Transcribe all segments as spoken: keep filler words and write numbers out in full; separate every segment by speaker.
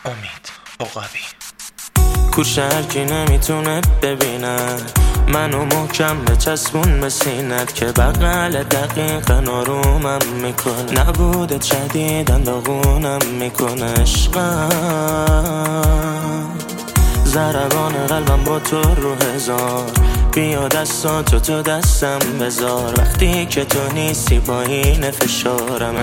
Speaker 1: امید عقبی.
Speaker 2: کوشرکی نمیتونه ببینه منو محکم به چسبون به سینت که بغل دقیق نارومم میکنه، نبودت شدیدن داغونم میکنه. عشقم ضربان قلبم با تو رو هزار، بیا دستاتو تو دستم بذار، وقتی که تو نیستی پایین فشارم.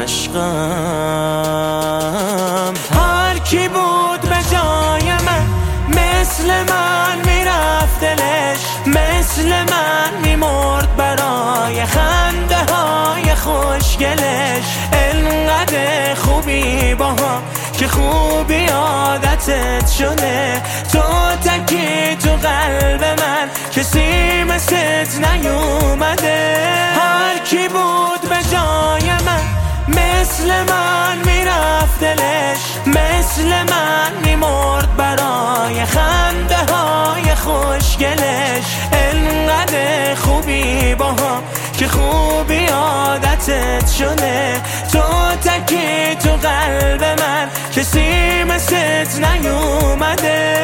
Speaker 2: عشقم هر کی بود به جای من مثل من میرفت دلش، مثل من میمرد برای خنده های خوشگلش. انقدر خوبی با هم که خوبی عادتت شده، تو تکی تو قلب من کسی مثلت نیومده. هر کی بود به جای من مثل من میرفت دلش، مثل من میمرد برای خنده های خوشگلش. انقدر خوبی با هم که خوبی عادتت شده، تو تکی تو قلب من کسی مثلت نیومده.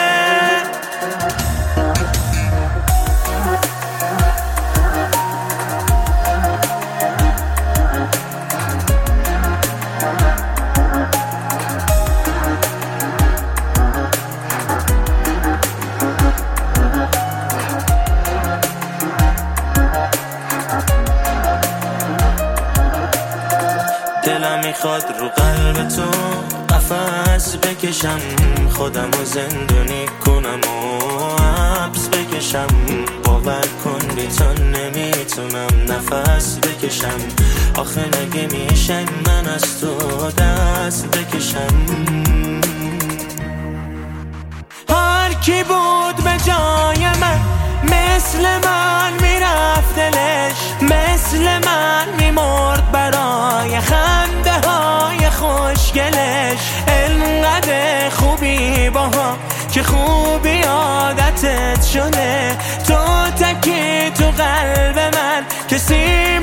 Speaker 2: دلم میخواد رو قلب تو قفس بکشم، خودم رو زندونی کنم و حبس بکشم. باور کن بی تو نمیتونم نفس بکشم، آخه نگه میشه من از تو دست بکشم. هر کی بود به جای من مثل من میرفت دلش، مثل من میمرد برای خنده های خوشگلش. انقدر خوبی با هم که خوبی عادتت شده، تو تکی تو قلب من کسی